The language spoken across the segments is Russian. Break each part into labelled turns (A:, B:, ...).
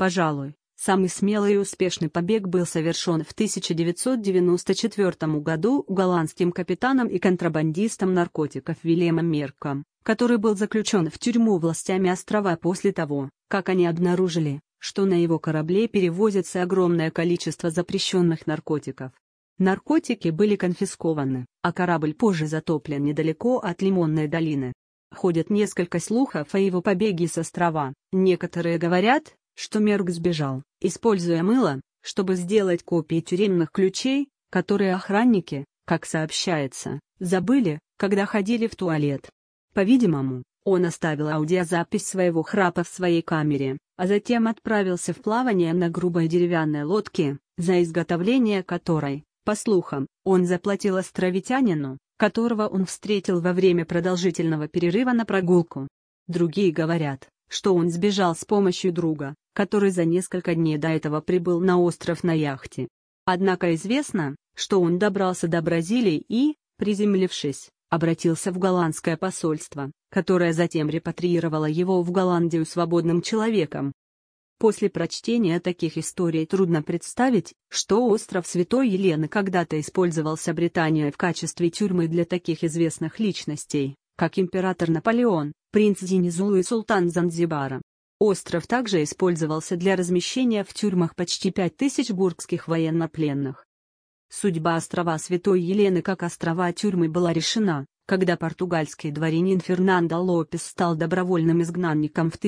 A: Пожалуй, самый смелый и успешный побег был совершен в 1994 году голландским капитаном и контрабандистом наркотиков Вильямом Мерком, который был заключен в тюрьму властями острова после того, как они обнаружили, что на его корабле перевозится огромное количество запрещенных наркотиков. Наркотики были конфискованы, а корабль позже затоплен недалеко от Лимонной долины. Ходят несколько слухов о его побеге с острова. Некоторые говорят, что Мерк сбежал, используя мыло, чтобы сделать копии тюремных ключей, которые охранники, как сообщается, забыли, когда ходили в туалет. По-видимому, он оставил аудиозапись своего храпа в своей камере, а затем отправился в плавание на грубой деревянной лодке, за изготовление которой, по слухам, он заплатил островитянину, которого он встретил во время продолжительного перерыва на прогулку. Другие говорят, что он сбежал с помощью друга, который за несколько дней до этого прибыл на остров на яхте. Однако известно, что он добрался до Бразилии и, приземлившись, обратился в голландское посольство, которое затем репатриировало его в Голландию свободным человеком. После прочтения таких историй трудно представить, что остров Святой Елены когда-то использовался Британией в качестве тюрьмы для таких известных личностей, как император Наполеон, принц Денизулу и султан Занзибара. Остров также использовался для размещения в тюрьмах почти 5000 бургских военнопленных. Судьба острова Святой Елены как острова-тюрьмы была решена, когда португальский дворянин Фернандо Лопес стал добровольным изгнанником в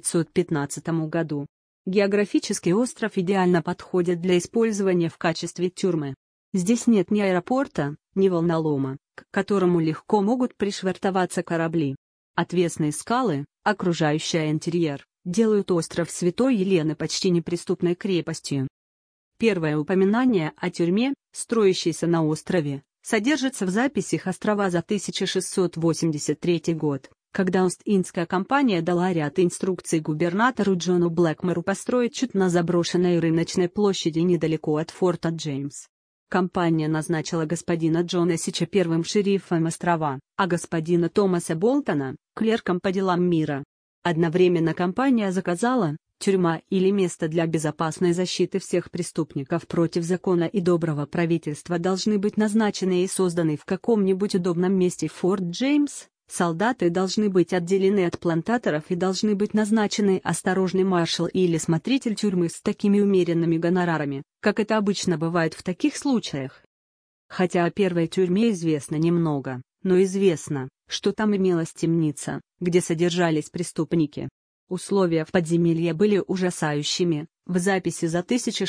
A: 1515 году. Географически остров идеально подходит для использования в качестве тюрьмы. Здесь нет ни аэропорта, ни волнолома, к которому легко могут пришвартоваться корабли. Отвесные скалы, окружающие интерьер, делают остров Святой Елены почти неприступной крепостью. Первое упоминание о тюрьме, строящейся на острове, содержится в записях острова за 1683 год, когда Ост-Индская компания дала ряд инструкций губернатору Джону Блэкмору построить чуть на заброшенной рыночной площади недалеко от форта Джеймс. Компания назначила господина Джона Сича первым шерифом острова, а господина Томаса Болтона – клерком по делам мира. Одновременно компания заказала, тюрьма или место для безопасной защиты всех преступников против закона и доброго правительства должны быть назначены и созданы в каком-нибудь удобном месте. Форт Джеймс, солдаты должны быть отделены от плантаторов и должны быть назначены осторожный маршал или смотритель тюрьмы с такими умеренными гонорарами, как это обычно бывает в таких случаях. Хотя о первой тюрьме известно немного, но известно, что там имелась темница, где содержались преступники. Условия в подземелье были ужасающими. В записи за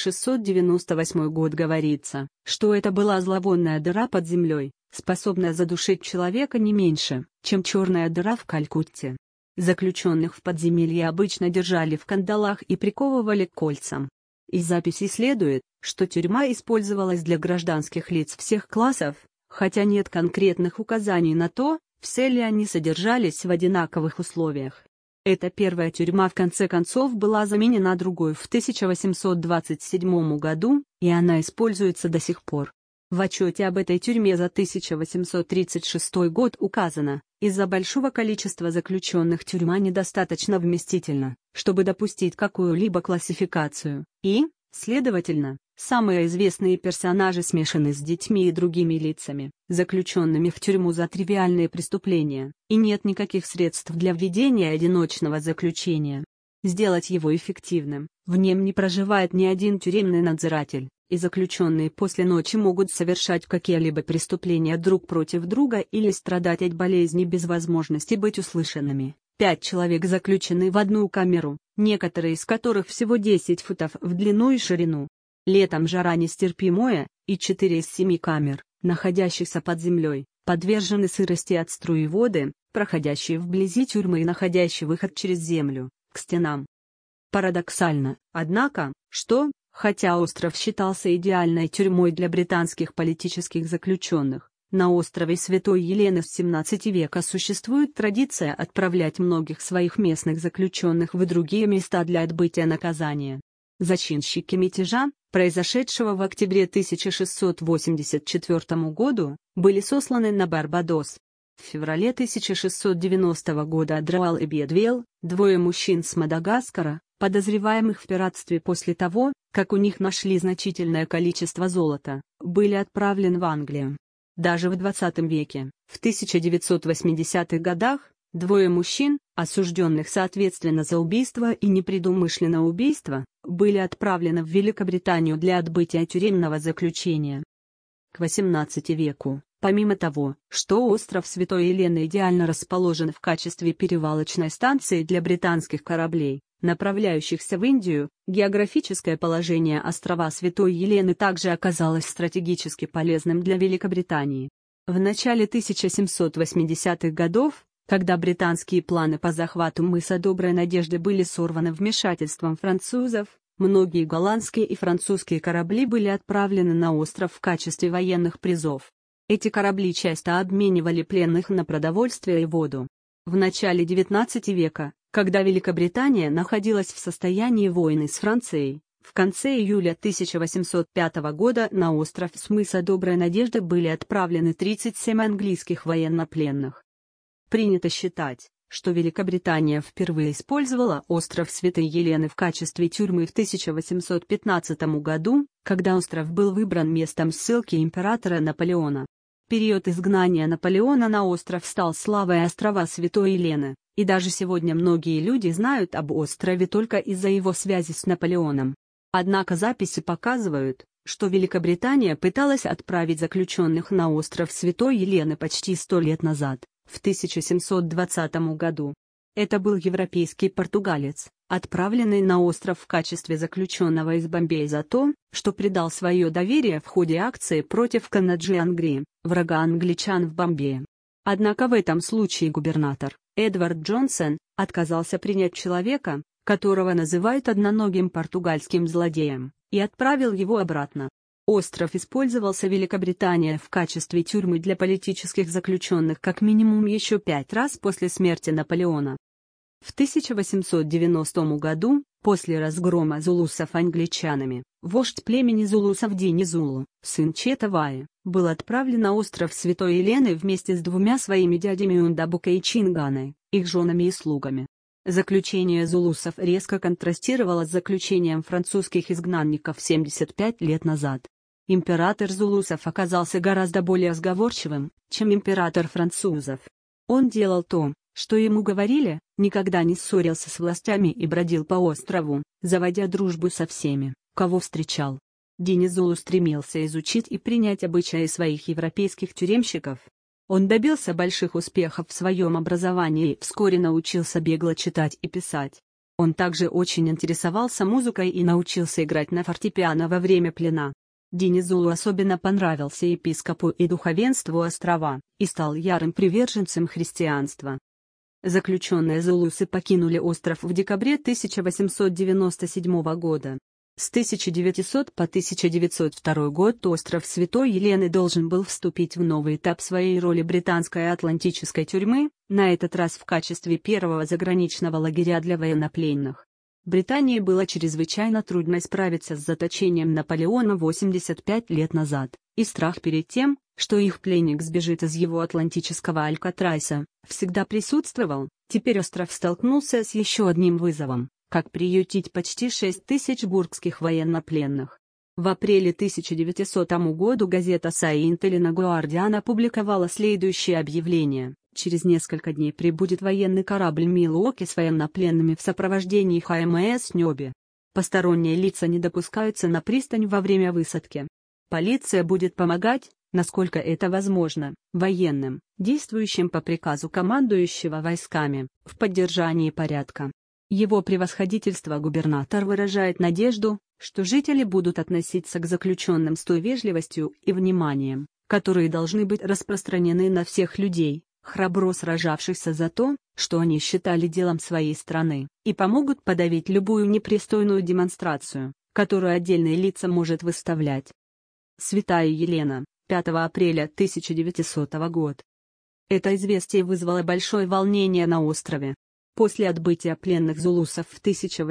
A: 1698 год говорится, что это была зловонная дыра под землей, способная задушить человека не меньше, чем черная дыра в Калькутте. Заключенных в подземелье обычно держали в кандалах и приковывали к кольцам. Из записей следует, что тюрьма использовалась для гражданских лиц всех классов, хотя нет конкретных указаний на то, все ли они содержались в одинаковых условиях. Эта первая тюрьма в конце концов была заменена другой в 1827 году, и она используется до сих пор. В отчете об этой тюрьме за 1836 год указано, из-за большого количества заключенных тюрьма недостаточно вместительна, чтобы допустить какую-либо классификацию, и, следовательно, самые известные персонажи смешаны с детьми и другими лицами, заключенными в тюрьму за тривиальные преступления, и нет никаких средств для введения одиночного заключения. Сделать его эффективным, в нем не проживает ни один тюремный надзиратель, и заключенные после ночи могут совершать какие-либо преступления друг против друга или страдать от болезни без возможности быть услышанными. 5 человек заключены в одну камеру, некоторые из которых всего 10 футов в длину и ширину. Летом жара нестерпимая, и 4 из 7 камер, находящихся под землей, подвержены сырости от струи воды, проходящей вблизи тюрьмы и находящей выход через землю, к стенам. Парадоксально, однако, что, хотя остров считался идеальной тюрьмой для британских политических заключенных, на острове Святой Елены с XVII века существует традиция отправлять многих своих местных заключенных в другие места для отбытия наказания. Зачинщики мятежа, произошедшего в октябре 1684 года, были сосланы на Барбадос. В феврале 1690 года Драуал и Бедвелл, двое мужчин с Мадагаскара, подозреваемых в пиратстве после того, как у них нашли значительное количество золота, были отправлены в Англию. Даже в 20 веке, в 1980-х годах, двое мужчин, осужденных соответственно за убийство и непредумышленное убийство, были отправлены в Великобританию для отбытия тюремного заключения. К XVIII веку, помимо того, что остров Святой Елены идеально расположен в качестве перевалочной станции для британских кораблей, направляющихся в Индию, географическое положение острова Святой Елены также оказалось стратегически полезным для Великобритании. В начале 1780-х годов, когда британские планы по захвату мыса Доброй Надежды были сорваны вмешательством французов, многие голландские и французские корабли были отправлены на остров в качестве военных призов. Эти корабли часто обменивали пленных на продовольствие и воду. В начале XIX века, когда Великобритания находилась в состоянии войны с Францией, в конце июля 1805 года на остров с мыса Доброй Надежды были отправлены 37 английских военнопленных. Принято считать, что Великобритания впервые использовала остров Святой Елены в качестве тюрьмы в 1815 году, когда остров был выбран местом ссылки императора Наполеона. Период изгнания Наполеона на остров стал славой острова Святой Елены, и даже сегодня многие люди знают об острове только из-за его связи с Наполеоном. Однако записи показывают, что Великобритания пыталась отправить заключенных на остров Святой Елены почти 100 лет назад, в 1720 году. Это был европейский португалец, отправленный на остров в качестве заключенного из Бомбея за то, что предал свое доверие в ходе акции против Канаджи Ангри, врага англичан в Бомбее. Однако в этом случае губернатор, Эдвард Джонсон, отказался принять человека, которого называют одноногим португальским злодеем, и отправил его обратно. Остров использовался Великобританией в качестве тюрьмы для политических заключенных как минимум еще 5 раз после смерти Наполеона. В 1890 году, после разгрома зулусов англичанами, вождь племени зулусов Дини Зулу, сын Чета Ваи, был отправлен на остров Святой Елены вместе с двумя своими дядями Ундабука и Чинганой, их женами и слугами. Заключение зулусов резко контрастировало с заключением французских изгнанников 75 лет назад. Император зулусов оказался гораздо более сговорчивым, чем император французов. Он делал то, что ему говорили, никогда не ссорился с властями и бродил по острову, заводя дружбу со всеми, кого встречал. Дини Зулу стремился изучить и принять обычаи своих европейских тюремщиков. Он добился больших успехов в своем образовании и вскоре научился бегло читать и писать. Он также очень интересовался музыкой и научился играть на фортепиано во время плена. Дини Зулу особенно понравился епископу и духовенству острова, и стал ярым приверженцем христианства. Заключенные зулусы покинули остров в декабре 1897 года. С 1900 по 1902 год остров Святой Елены должен был вступить в новый этап своей роли британской атлантической тюрьмы, на этот раз в качестве первого заграничного лагеря для военнопленных. Британии было чрезвычайно трудно справиться с заточением Наполеона 85 лет назад, и страх перед тем, что их пленник сбежит из его атлантического Алькатраса, всегда присутствовал. Теперь остров столкнулся с еще одним вызовом: как приютить почти 6 тысяч бургских военнопленных. В апреле 1900 года газета «Saint-Helena Guardian» опубликовала следующее объявление: через несколько дней прибудет военный корабль Милуоки с военнопленными в сопровождении ХМС Нёби. Посторонние лица не допускаются на пристань во время высадки. Полиция будет помогать, насколько это возможно, военным, действующим по приказу командующего войсками, в поддержании порядка. Его превосходительство губернатор выражает надежду, что жители будут относиться к заключенным с той вежливостью и вниманием, которые должны быть распространены на всех людей, храбро сражавшихся за то, что они считали делом своей страны, и помогут подавить любую непристойную демонстрацию, которую отдельные лица может выставлять. Святая Елена, 5 апреля 1900 год. Это известие вызвало большое волнение на острове. После отбытия пленных зулусов в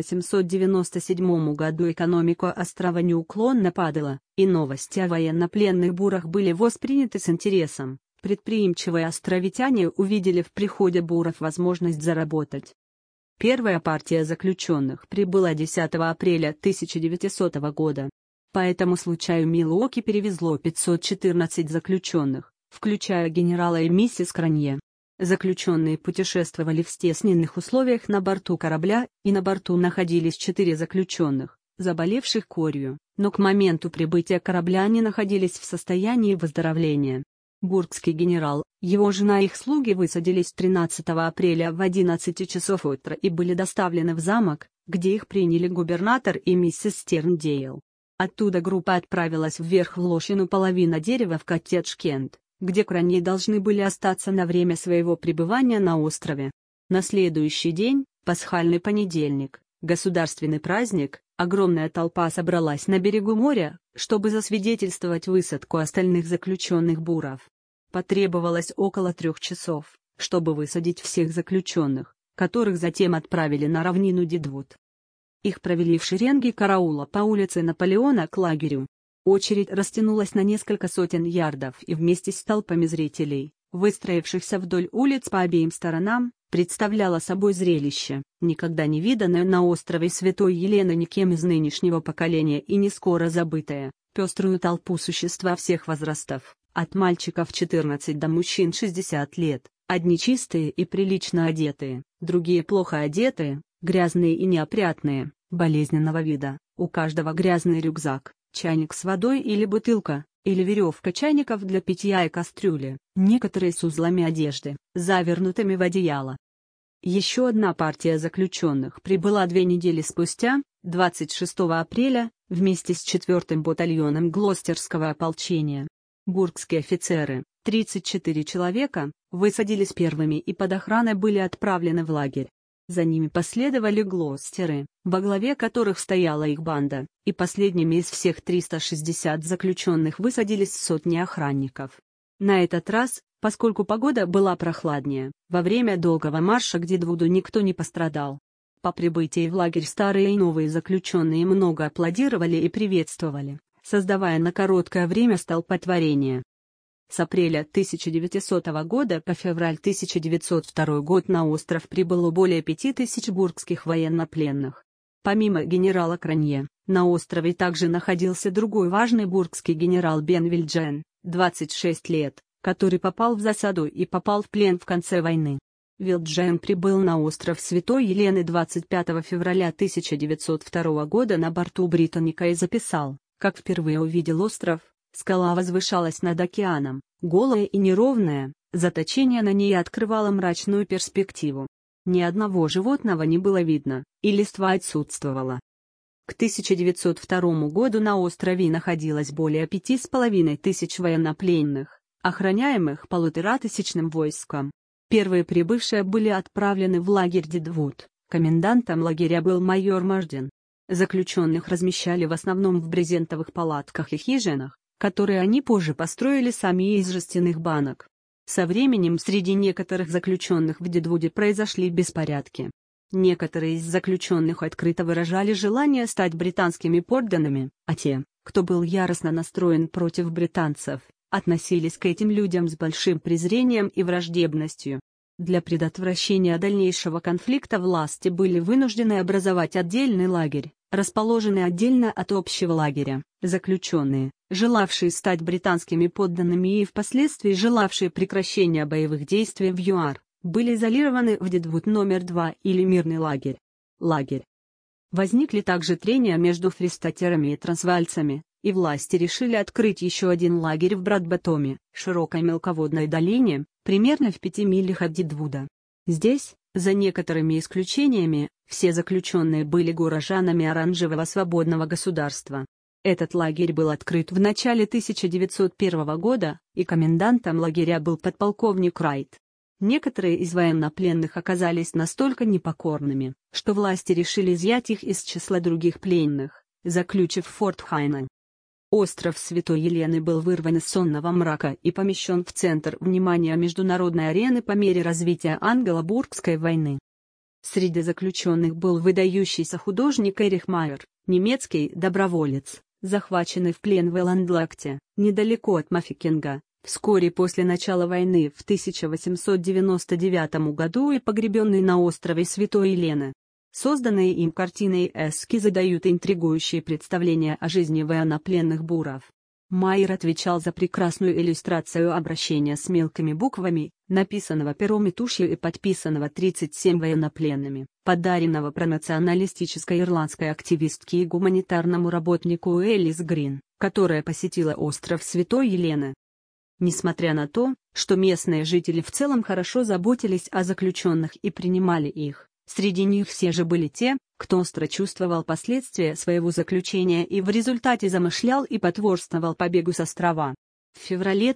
A: 1897 году экономика острова неуклонно падала, и новости о военнопленных бурах были восприняты с интересом, Предприимчивые островитяне увидели в приходе буров возможность заработать. Первая партия заключенных прибыла 10 апреля 1900 года. По этому случаю Милуоки перевезло 514 заключенных, включая генерала и миссис Кранье. Заключенные путешествовали в стесненных условиях на борту корабля, и на борту находились 4 заключенных, заболевших корью, но к моменту прибытия корабля они находились в состоянии выздоровления. Бургский генерал, его жена и их слуги высадились 13 апреля в 11 часов утра и были доставлены в замок, где их приняли губернатор и миссис Стерндейл. Оттуда группа отправилась вверх в лощину половина дерева в Коттедж-Кент, где Кранье должны были остаться на время своего пребывания на острове. На следующий день, пасхальный понедельник, государственный праздник, огромная толпа собралась на берегу моря, чтобы засвидетельствовать высадку остальных заключенных буров. Потребовалось около 3 часов, чтобы высадить всех заключенных, которых затем отправили на равнину Дедвуд. Их провели в шеренге караула по улице Наполеона к лагерю. Очередь растянулась на несколько сотен ярдов, и вместе с толпами зрителей, выстроившихся вдоль улиц по обеим сторонам, представляла собой зрелище, никогда не виданное на острове Святой Елены никем из нынешнего поколения и не скоро забытое, пеструю толпу существа всех возрастов, от мальчиков 14 до мужчин 60 лет, одни чистые и прилично одетые, другие плохо одетые, грязные и неопрятные, болезненного вида, у каждого грязный рюкзак, чайник с водой или бутылка, или веревка чайников для питья и кастрюли, некоторые с узлами одежды, завернутыми в одеяло. Еще одна партия заключенных прибыла 2 недели спустя, 26 апреля, вместе с 4-м батальоном Глостерского ополчения. Бургские офицеры, 34 человека, высадились первыми и под охраной были отправлены в лагерь. За ними последовали глостеры, во главе которых стояла их банда, и последними из всех 360 заключенных высадились сотни охранников. На этот раз, поскольку погода была прохладнее, во время долгого марша к Дедвуду никто не пострадал. По прибытии в лагерь старые и новые заключенные много аплодировали и приветствовали, создавая на короткое время столпотворение. С апреля 1900 года по февраль 1902 год на остров прибыло более 5000 бургских военнопленных. Помимо генерала Кранье, на острове также находился другой важный бургский генерал Бен Вильджен, 26 лет, который попал в засаду и попал в плен в конце войны. Вильджен прибыл на остров Святой Елены 25 февраля 1902 года на борту Британика и записал, как впервые увидел остров. Скала возвышалась над океаном, голая и неровная, заточение на ней открывало мрачную перспективу. Ни одного животного не было видно, и листва отсутствовала. К 1902 году на острове находилось более 5500 военнопленных, охраняемых 1500 войском. Первые прибывшие были отправлены в лагерь Дедвуд, комендантом лагеря был майор Мардин. Заключенных размещали в основном в брезентовых палатках и хижинах, которые они позже построили сами из жестяных банок. Со временем среди некоторых заключенных в Дедвуде произошли беспорядки. Некоторые из заключенных открыто выражали желание стать британскими подданными, а те, кто был яростно настроен против британцев, относились к этим людям с большим презрением и враждебностью. Для предотвращения дальнейшего конфликта власти были вынуждены образовать отдельный лагерь, расположенный отдельно от общего лагеря. Заключенные, желавшие стать британскими подданными и впоследствии желавшие прекращения боевых действий в ЮАР, были изолированы в Дедвуд номер 2 или мирный лагерь. Возникли также трения между фристатерами и трансвальцами, и власти решили открыть еще один лагерь в Брадбатоме, широкой мелководной долине, примерно в 5 милях от Дедвуда. Здесь, за некоторыми исключениями, все заключенные были горожанами Оранжевого свободного государства. Этот лагерь был открыт в начале 1901 года, и комендантом лагеря был подполковник Райт. Некоторые из военнопленных оказались настолько непокорными, что власти решили изъять их из числа других пленных, заключив в Форт Хайне. Остров Святой Елены был вырван из сонного мрака и помещен в центр внимания международной арены по мере развития англо-бургской войны. Среди заключенных был выдающийся художник Эрих Майер, немецкий доброволец, захваченный в плен в Эландлакте, недалеко от Мафикинга, Вскоре после начала войны в 1899 году и погребенный на острове Святой Елены. Созданные им картины и эскизы дают интригующие представления о жизни военнопленных буров. Майер отвечал за прекрасную иллюстрацию обращения с мелкими буквами, написанного пером и тушью и подписанного 37 военнопленными, подаренного пронационалистической ирландской активистке и гуманитарному работнику Элис Грин, которая посетила остров Святой Елены. Несмотря на то, что местные жители в целом хорошо заботились о заключенных и принимали их, среди них все же были те, кто остро чувствовал последствия своего заключения и в результате замышлял и потворствовал побегу с острова. В феврале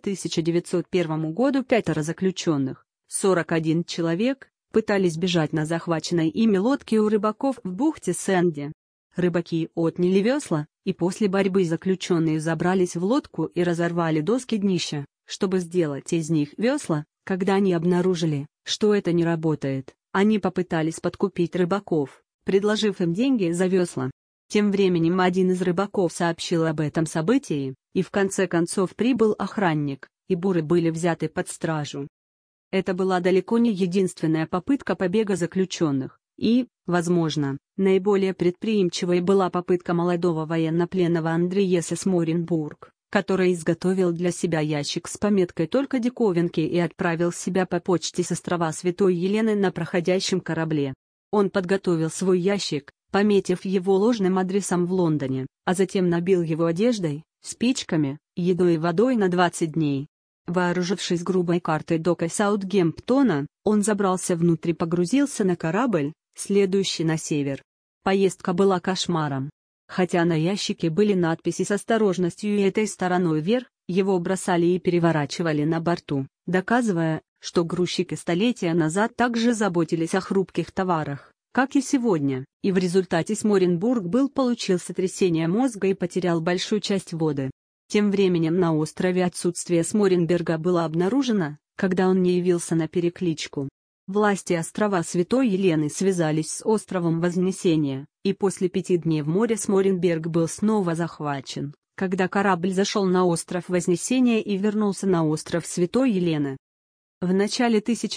A: 1901 года 5 заключенных, 41 человек, пытались бежать на захваченной ими лодке у рыбаков в бухте Сэнди. Рыбаки отняли весла, и после борьбы заключенные забрались в лодку и разорвали доски днища, чтобы сделать из них весла. Когда они обнаружили, что это не работает, они попытались подкупить рыбаков, предложив им деньги за весла. Тем временем один из рыбаков сообщил об этом событии, и в конце концов прибыл охранник, и буры были взяты под стражу. Это была далеко не единственная попытка побега заключенных, и, возможно, наиболее предприимчивой была попытка молодого военнопленного Андреаса Сморенбург, который изготовил для себя ящик с пометкой «Только диковинки» и отправил себя по почте с острова Святой Елены на проходящем корабле. Он подготовил свой ящик, пометив его ложным адресом в Лондоне, а затем набил его одеждой, спичками, едой и водой на 20 дней. Вооружившись грубой картой дока Саутгемптона, он забрался внутрь и погрузился на корабль, следующий на север. Поездка была кошмаром. Хотя на ящике были надписи с осторожностью и этой стороной вверх, его бросали и переворачивали на борту, доказывая, что грузчики столетия назад также заботились о хрупких товарах, как и сегодня, и в результате Сморенбург получил сотрясение мозга и потерял большую часть воды. Тем временем на острове отсутствие Сморенберга было обнаружено, когда он не явился на перекличку. Власти острова Святой Елены связались с островом Вознесения, и после 5 дней в море Сморенберг был снова захвачен, когда корабль зашел на остров Вознесения и вернулся на остров Святой Елены. В начале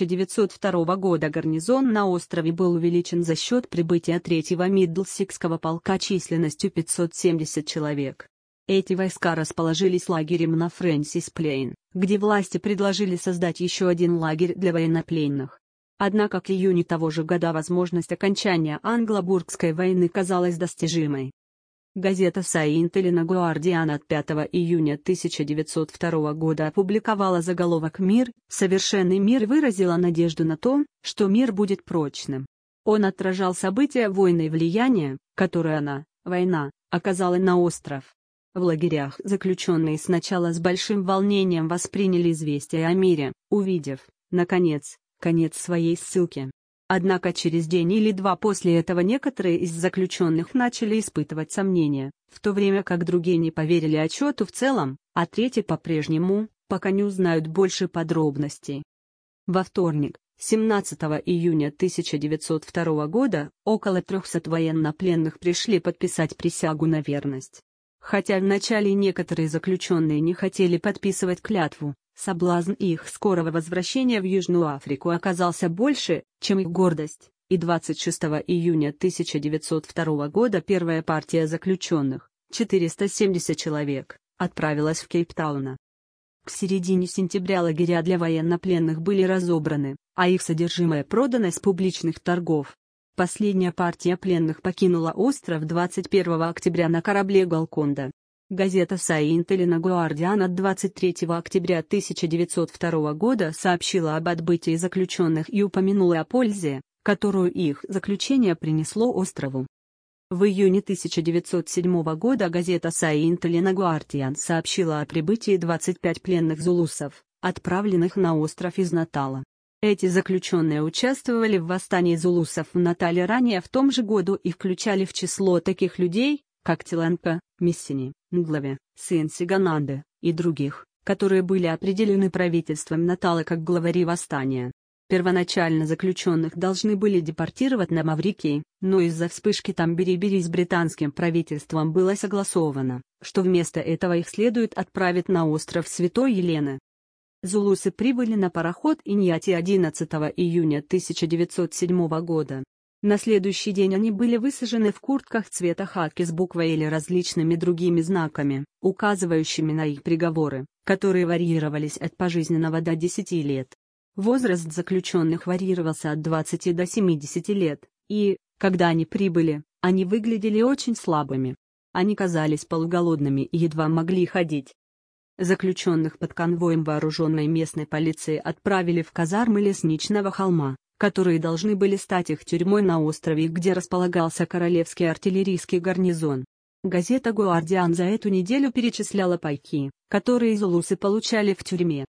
A: 1902 года гарнизон на острове был увеличен за счет прибытия 3-го Мидлсикского полка численностью 570 человек. Эти войска расположились лагерем на Фрэнсис-Плейн, где власти предложили создать еще один лагерь для военнопленных. Однако к июню того же года возможность окончания Англо-Бургской войны казалась достижимой. Газета «Saint Helena Guardian» от 5 июня 1902 года опубликовала заголовок «Мир, совершенный мир» и выразила надежду на то, что мир будет прочным. Он отражал события войны и влияния, которое война, оказала на остров. В лагерях заключенные сначала с большим волнением восприняли известие о мире, увидев, наконец, конец своей ссылки. Однако через день или два после этого некоторые из заключенных начали испытывать сомнения, в то время как другие не поверили отчету в целом, а третьи по-прежнему, пока не узнают больше подробностей. Во вторник, 17 июня 1902 года, около 300 военнопленных пришли подписать присягу на верность. Хотя вначале некоторые заключенные не хотели подписывать клятву, соблазн их скорого возвращения в Южную Африку оказался больше, чем их гордость, и 26 июня 1902 года первая партия заключенных, 470 человек, отправилась в Кейптаун. К середине сентября лагеря для военнопленных были разобраны, а их содержимое продано с публичных торгов. Последняя партия пленных покинула остров 21 октября на корабле «Голконда». Газета «Saint Helena Guardian» от 23 октября 1902 года сообщила об отбытии заключенных и упомянула о пользе, которую их заключение принесло острову. В июне 1907 года газета «Saint Helena Guardian» сообщила о прибытии 25 пленных зулусов, отправленных на остров из Натала. Эти заключенные участвовали в восстании зулусов в Натале ранее в том же году и включали в число таких людей, как Тиленко, Миссини, Нглаве, сын Сигананды, и других, которые были определены правительством Натала как главари восстания. Первоначально заключенных должны были депортировать на Маврикий, но из-за вспышки Тамбери-Бери с британским правительством было согласовано, что вместо этого их следует отправить на остров Святой Елены. Зулусы прибыли на пароход Иньяти 11 июня 1907 года. На следующий день они были высажены в куртках цвета хаки с буквой или различными другими знаками, указывающими на их приговоры, которые варьировались от пожизненного до 10 лет. Возраст заключенных варьировался от 20 до 70 лет, и, когда они прибыли, они выглядели очень слабыми. Они казались полуголодными и едва могли ходить. Заключенных под конвоем вооруженной местной полиции отправили в казармы Лесничного холма, которые должны были стать их тюрьмой на острове, где располагался Королевский артиллерийский гарнизон. Газета «Гуардиан» за эту неделю перечисляла пайки, которые зулусы получали в тюрьме.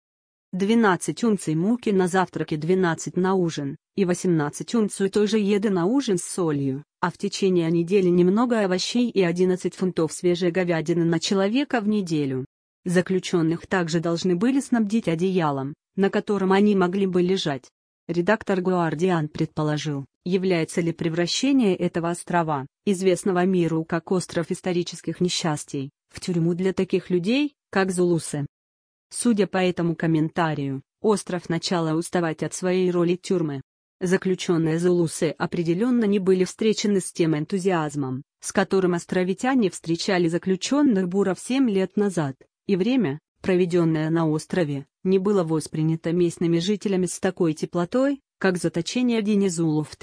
A: 12 унций муки на завтрак и 12 на ужин, и 18 унций той же еды на ужин с солью, а в течение недели немного овощей и 11 фунтов свежей говядины на человека в неделю. Заключенных также должны были снабдить одеялом, на котором они могли бы лежать. Редактор «Гуардиан» предположил, является ли превращение этого острова, известного миру как остров исторических несчастий, в тюрьму для таких людей, как зулусы. Судя по этому комментарию, остров начал уставать от своей роли тюрьмы. Заключенные зулусы определенно не были встречены с тем энтузиазмом, с которым островитяне встречали заключенных буров 7 лет назад, и время, проведенное на острове, не было воспринято местными жителями с такой теплотой, как заточение Динизулу в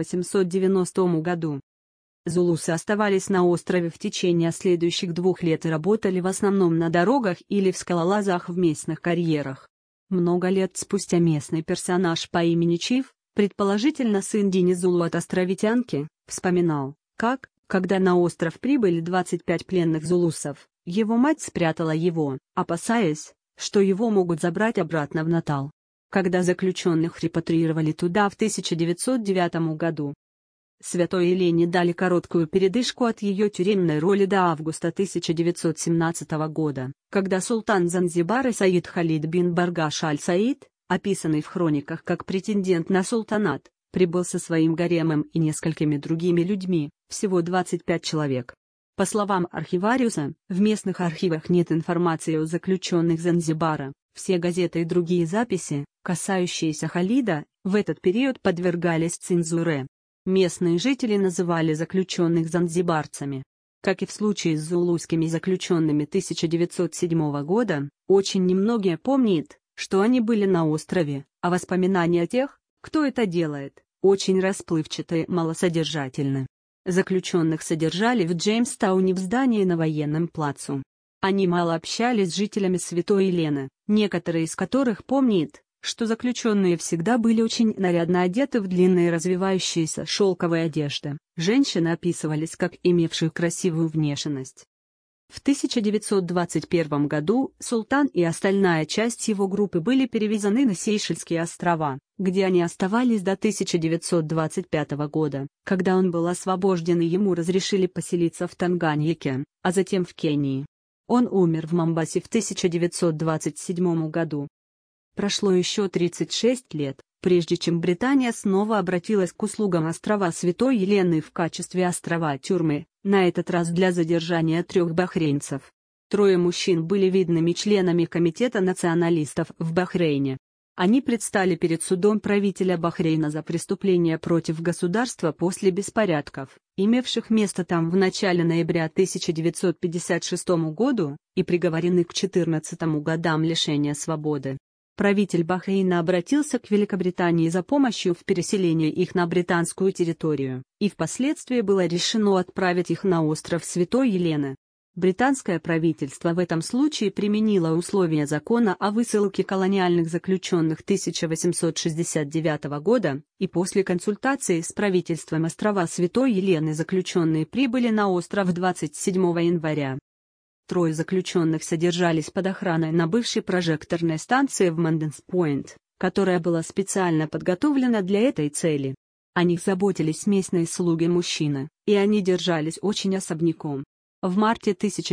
A: 1890 году. Зулусы оставались на острове в течение следующих 2 лет и работали в основном на дорогах или в скалолазах в местных карьерах. Много лет спустя местный персонаж по имени Чиф, предположительно сын Динизулу от островитянки, вспоминал, как, когда на остров прибыли 25 пленных зулусов, его мать спрятала его, опасаясь, что его могут забрать обратно в Натал. Когда заключенных репатриировали туда в 1909 году, Святой Елене дали короткую передышку от ее тюремной роли до августа 1917 года, когда султан Занзибара Саид Халид бин Баргаш аль-Саид, описанный в хрониках как претендент на султанат, прибыл со своим гаремом и несколькими другими людьми, всего 25 человек. По словам архивариуса, в местных архивах нет информации о заключенных Занзибара, все газеты и другие записи, касающиеся Халида, в этот период подвергались цензуре. Местные жители называли заключенных занзибарцами. Как и в случае с зулусскими заключенными 1907 года, очень немногие помнят, что они были на острове, а воспоминания тех, кто это делает, очень расплывчаты и малосодержательны. Заключенных содержали в Джеймстауне в здании на военном плацу. Они мало общались с жителями Святой Елены, некоторые из которых помнят, что заключенные всегда были очень нарядно одеты в длинные развивающиеся шелковые одежды. Женщины описывались как имевшие красивую внешность. В 1921 году султан и остальная часть его группы были перевезены на Сейшельские острова, где они оставались до 1925 года, когда он был освобожден и ему разрешили поселиться в Танганьике, а затем в Кении. Он умер в Момбасе в 1927 году. Прошло еще 36 лет, прежде чем Британия снова обратилась к услугам острова Святой Елены в качестве острова-тюрьмы, на этот раз для задержания 3 бахрейнцев. 3 мужчин были видными членами Комитета националистов в Бахрейне. Они предстали перед судом правителя Бахрейна за преступления против государства после беспорядков, имевших место там в начале ноября 1956 года, и приговорены к 14 годам лишения свободы. Правитель Бахрейна обратился к Великобритании за помощью в переселении их на британскую территорию, и впоследствии было решено отправить их на остров Святой Елены. Британское правительство в этом случае применило условия закона о высылке колониальных заключенных 1869 года, и после консультации с правительством острова Святой Елены заключенные прибыли на остров 27 января. 3 заключенных содержались под охраной на бывшей прожекторной станции в Манденс-Пойнт, которая была специально подготовлена для этой цели. О них заботились местные слуги-мужчины, и они держались очень особняком. В марте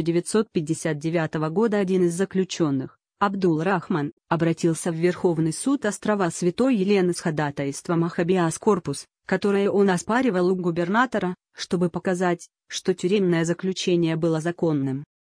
A: 1959 года один из заключенных, Абдул-Рахман, обратился в Верховный суд острова Святой Елены с ходатайством о хабеас корпус, которое он оспаривал у губернатора, чтобы показать, что тюремное заключение было законным.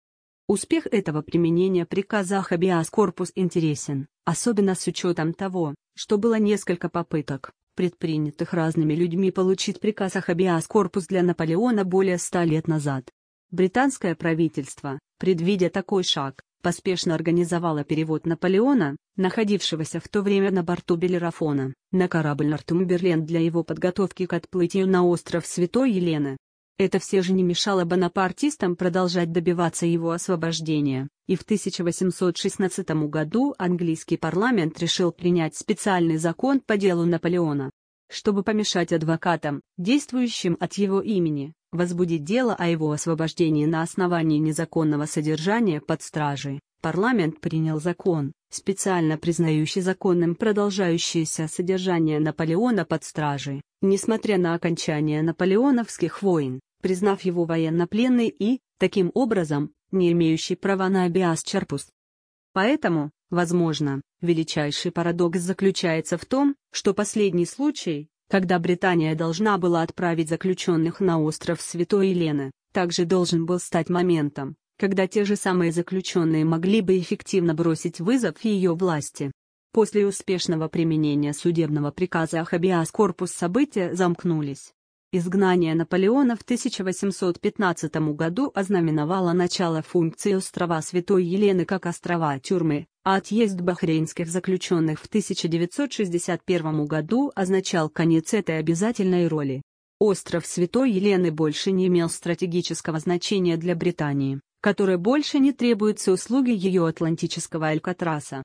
A: Успех этого применения приказа «Хабиас корпус» интересен, особенно с учетом того, что было несколько попыток, предпринятых разными людьми, получить приказ о «Хабиас корпус» для Наполеона более 100 лет назад. Британское правительство, предвидя такой шаг, поспешно организовало перевод Наполеона, находившегося в то время на борту Белерафона, на корабль «Нортумберленд» для его подготовки к отплытию на остров Святой Елены. Это все же не мешало бонапартистам продолжать добиваться его освобождения, и в 1816 году английский парламент решил принять специальный закон по делу Наполеона. Чтобы помешать адвокатам, действующим от его имени, возбудить дело о его освобождении на основании незаконного содержания под стражей, парламент принял закон, специально признающий законным продолжающееся содержание Наполеона под стражей, несмотря на окончание наполеоновских войн, признав его военнопленный и, таким образом, не имеющий права на «Хабиас корпус». Поэтому, возможно, величайший парадокс заключается в том, что последний случай, когда Британия должна была отправить заключенных на остров Святой Елены, также должен был стать моментом, когда те же самые заключенные могли бы эффективно бросить вызов ее власти. После успешного применения судебного приказа о «Хабиас корпус» события замкнулись. Изгнание Наполеона в 1815 году ознаменовало начало функции острова Святой Елены как острова-тюрьмы, а отъезд бахрейнских заключенных в 1961 году означал конец этой обязательной роли. Остров Святой Елены больше не имел стратегического значения для Британии, которой больше не требуются услуги ее атлантического Алькатраса.